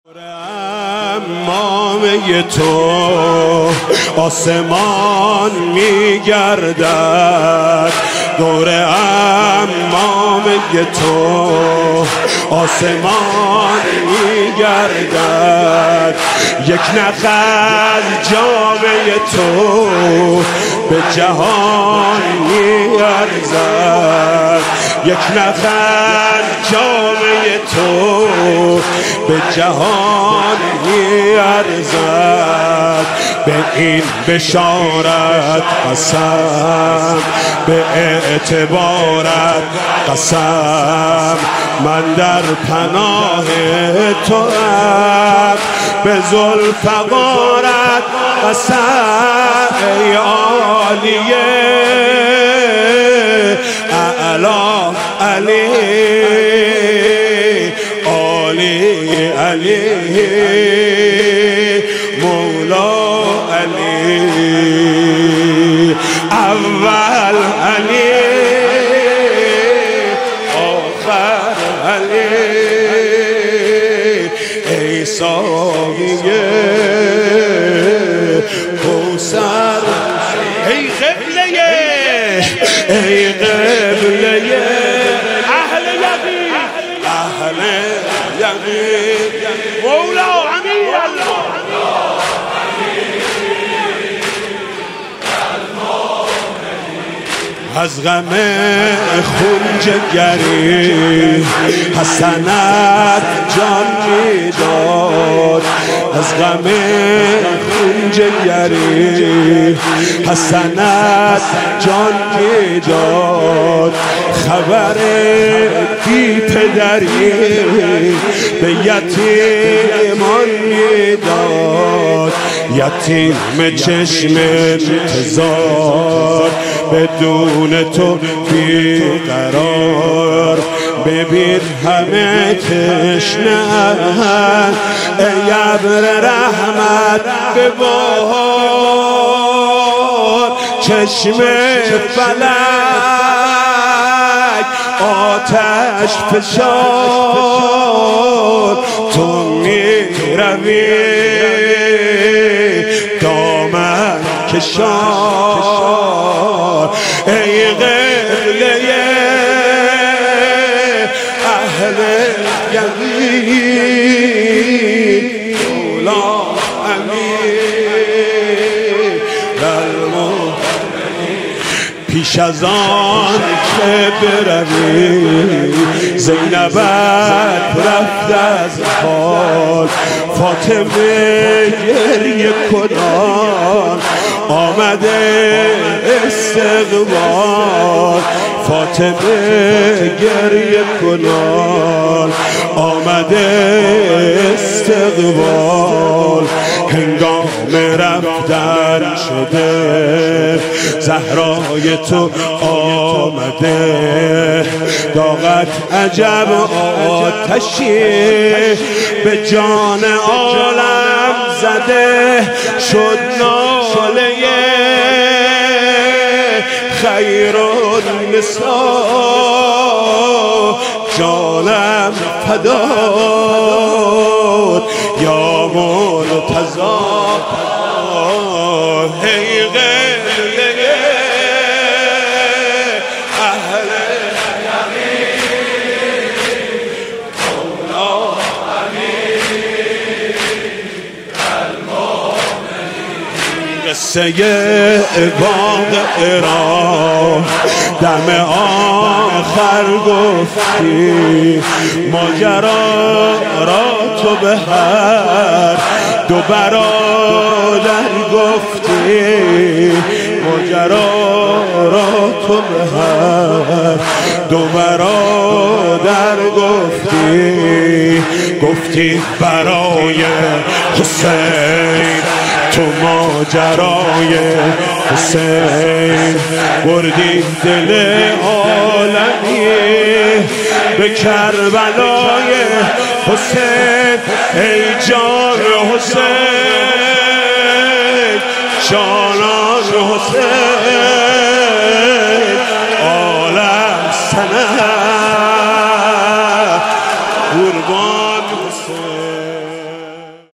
امامه تو آسمان میگردد، دور امامه تو آسمان میگردد. یک نخ از جامه تو به جهان میارزد، یک نخ از جامه تو به جهان میارزد. به این بشارت قسم، به اعتبارت قسم، من در پناه توام، به ذوالفقارت قسم. ای عالیه اعلی علی، عالی علی، مولا علی، اول علی، آخر علی. ای ساقی کوثر، ای قبله، ای قبله اهل یقین، اهل یقین، مولا امیر الله. از غم خون جگری حسنت جان میداد، از غم خون جگری حسنت جان میداد. خبر بی پدری به یتیمان میداد، یتیم چشم انتظار بدون تو بیقرار. ببین همه تشنه‌اند، ای ابر رحمت ببار. چشم فلک آتش فشار، تو میروی دامن کشار. ای قبله اهل یقین، مولا امیر المؤمنین. پیش از آن که بروی زینبت رفت از حال، فاطمه گریه کنان آمده استقبال. فاطمه گریه کنان آمده استقبال. هنگام رفتن شده زهرای تو آمده، داغت عجب آتشی به جان عالم زده. شد ناله خیر النساء، جانم فداد یا مرتضی. ای قبله اهل یقین، مولا امیر المؤمنین. قصه واقعه را دم آخر گفتی، ماجرا را تو به هر دو برادر گفتی، ماجرا را تو به هر دو برادر گفتی. گفتی برای حسین تو ماجرای حسین، بردی دل عالمی به کربلای حسین. ای جان حسین، جانان حسین،